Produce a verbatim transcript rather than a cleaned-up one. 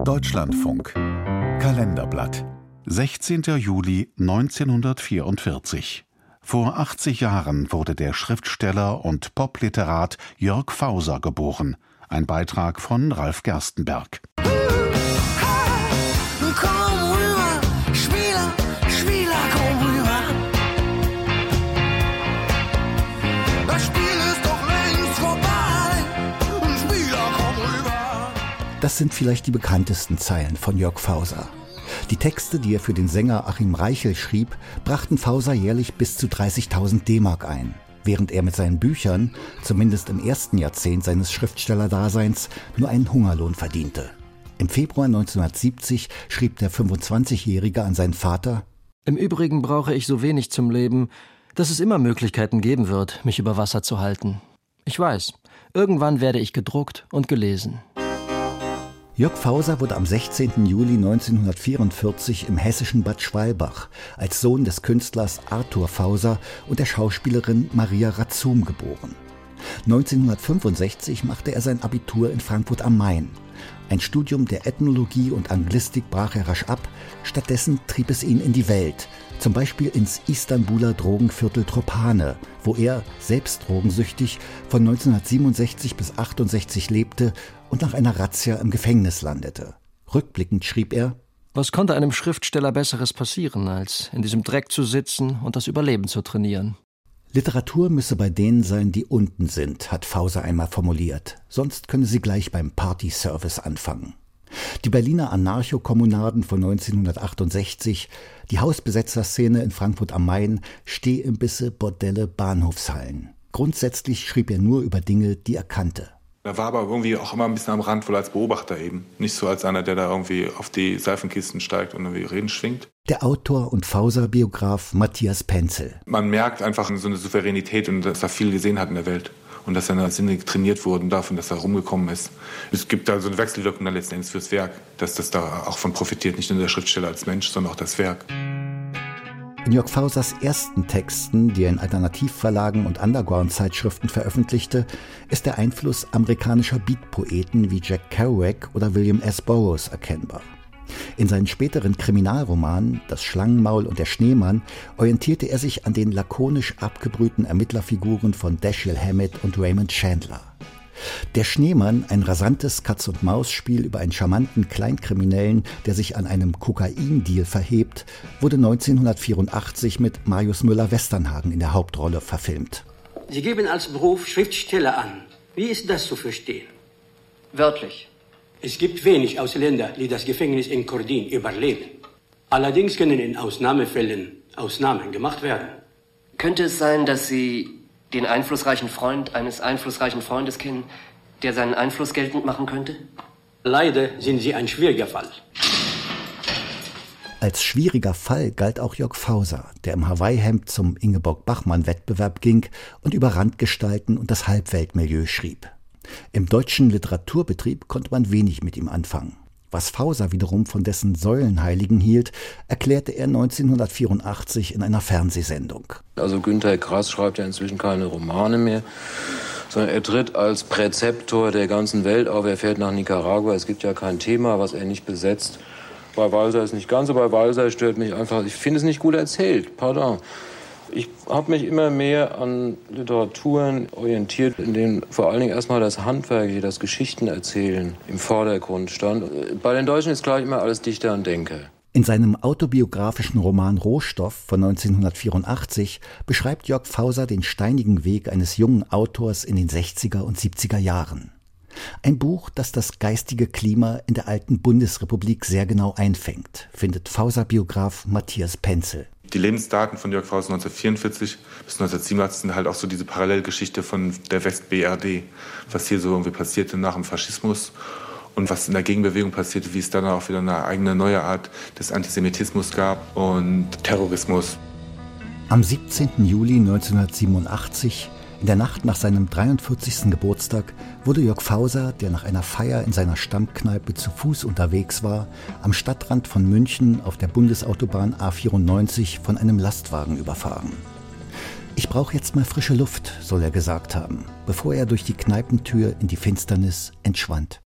Deutschlandfunk Kalenderblatt sechzehnter Juli neunzehnhundertvierundvierzig. Vor achtzig Jahren wurde der Schriftsteller und Popliterat Jörg Fauser geboren. Ein Beitrag von Ralf Gerstenberg. Das sind vielleicht die bekanntesten Zeilen von Jörg Fauser. Die Texte, die er für den Sänger Achim Reichel schrieb, brachten Fauser jährlich bis zu dreißigtausend D-Mark ein, während er mit seinen Büchern, zumindest im ersten Jahrzehnt seines Schriftstellerdaseins, nur einen Hungerlohn verdiente. Im Februar neunzehnhundertsiebzig schrieb der fünfundzwanzigjährige an seinen Vater: Im Übrigen brauche ich so wenig zum Leben, dass es immer Möglichkeiten geben wird, mich über Wasser zu halten. Ich weiß, irgendwann werde ich gedruckt und gelesen. Jörg Fauser wurde am sechzehnten Juli neunzehnhundertvierundvierzig im hessischen Bad Schwalbach als Sohn des Künstlers Arthur Fauser und der Schauspielerin Maria Razzum geboren. neunzehnhundertfünfundsechzig machte er sein Abitur in Frankfurt am Main. Ein Studium der Ethnologie und Anglistik brach er rasch ab, stattdessen trieb es ihn in die Welt, zum Beispiel ins Istanbuler Drogenviertel Tropane, wo er, selbst drogensüchtig, von neunzehnhundertsiebenundsechzig bis achtundsechzig lebte und nach einer Razzia im Gefängnis landete. Rückblickend schrieb er: Was konnte einem Schriftsteller Besseres passieren, als in diesem Dreck zu sitzen und das Überleben zu trainieren? Literatur müsse bei denen sein, die unten sind, hat Fauser einmal formuliert. Sonst könne sie gleich beim Party-Service anfangen. Die Berliner Anarcho-Kommunaden von neunzehnhundertachtundsechzig, die Hausbesetzerszene in Frankfurt am Main, Stehimbisse, Bordelle, Bahnhofshallen. Grundsätzlich schrieb er nur über Dinge, die er kannte. Er war aber irgendwie auch immer ein bisschen am Rand, wohl als Beobachter eben. Nicht so als einer, der da irgendwie auf die Seifenkisten steigt und irgendwie Reden schwingt. Der Autor und Fauser-Biograf Matthias Penzel. Man merkt einfach so eine Souveränität und dass er viel gesehen hat in der Welt. Und dass seine Sinne trainiert wurden davon, dass er rumgekommen ist. Es gibt da so eine Wechselwirkung dann letzten Endes fürs Werk, dass das da auch von profitiert, nicht nur der Schriftsteller als Mensch, sondern auch das Werk. In Jörg Fausers ersten Texten, die er in Alternativverlagen und Underground-Zeitschriften veröffentlichte, ist der Einfluss amerikanischer Beat-Poeten wie Jack Kerouac oder William S. Burroughs erkennbar. In seinen späteren Kriminalromanen »Das Schlangenmaul und der Schneemann« orientierte er sich an den lakonisch abgebrühten Ermittlerfiguren von Dashiell Hammett und Raymond Chandler. Der Schneemann, ein rasantes Katz-und-Maus-Spiel über einen charmanten Kleinkriminellen, der sich an einem Kokain-Deal verhebt, wurde neunzehnhundertvierundachtzig mit Marius Müller-Westernhagen in der Hauptrolle verfilmt. Sie geben als Beruf Schriftsteller an. Wie ist das zu verstehen? Wörtlich. Es gibt wenig Ausländer, die das Gefängnis in Kordin überleben. Allerdings können in Ausnahmefällen Ausnahmen gemacht werden. Könnte es sein, dass Sie den einflussreichen Freund eines einflussreichen Freundes kennen, der seinen Einfluss geltend machen könnte? Leider sind Sie ein schwieriger Fall. Als schwieriger Fall galt auch Jörg Fauser, der im Hawaii-Hemd zum Ingeborg-Bachmann-Wettbewerb ging und über Randgestalten und das Halbweltmilieu schrieb. Im deutschen Literaturbetrieb konnte man wenig mit ihm anfangen. Was Fauser wiederum von dessen Säulenheiligen hielt, erklärte er neunzehnhundertvierundachtzig in einer Fernsehsendung. Also Günter Grass schreibt ja inzwischen keine Romane mehr, sondern er tritt als Präzeptor der ganzen Welt auf. Er fährt nach Nicaragua. Es gibt ja kein Thema, was er nicht besetzt. Bei Walser ist nicht ganz so. Bei Walser stört mich einfach, ich finde es nicht gut erzählt. Pardon. Ich habe mich immer mehr an Literaturen orientiert, in denen vor allen Dingen erstmal das Handwerk, das Geschichtenerzählen im Vordergrund stand. Bei den Deutschen ist gleich immer alles Dichter und Denker. In seinem autobiografischen Roman Rohstoff von neunzehnhundertvierundachtzig beschreibt Jörg Fauser den steinigen Weg eines jungen Autors in den sechziger und siebziger Jahren. Ein Buch, das das geistige Klima in der alten Bundesrepublik sehr genau einfängt, findet Fauser-Biograf Matthias Penzel. Die Lebensdaten von Jörg Fauser neunzehnhundertvierundvierzig bis neunzehnhundertsiebenundachtzig sind halt auch so diese Parallelgeschichte von der West-B R D, was hier so irgendwie passierte nach dem Faschismus und was in der Gegenbewegung passierte, wie es dann auch wieder eine eigene neue Art des Antisemitismus gab und Terrorismus. Am siebzehnten Juli neunzehnhundertsiebenundachtzig, in der Nacht nach seinem dreiundvierzigsten Geburtstag, wurde Jörg Fauser, der nach einer Feier in seiner Stammkneipe zu Fuß unterwegs war, am Stadtrand von München auf der Bundesautobahn A vierundneunzig von einem Lastwagen überfahren. »Ich brauche jetzt mal frische Luft«, soll er gesagt haben, bevor er durch die Kneipentür in die Finsternis entschwand.